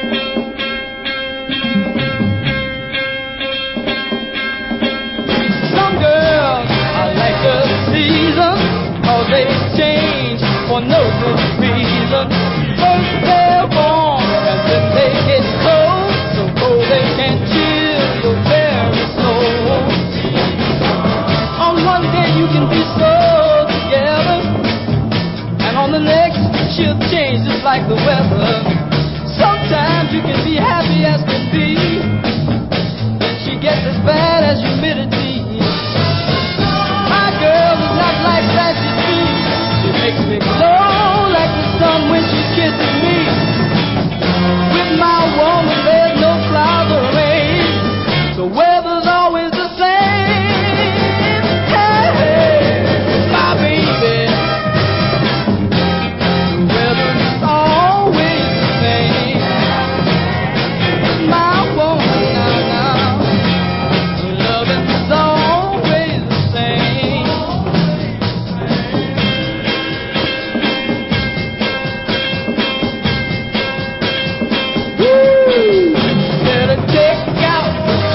Some girls are like the seasons, 'cause they change for no good reason. First they're warm and then they get cold, so cold they can chill your very soul. On one day you can be so together, and on the next she'll change just like the weather. Sometimes you can be happy as can be, then she gets as bad as humidity.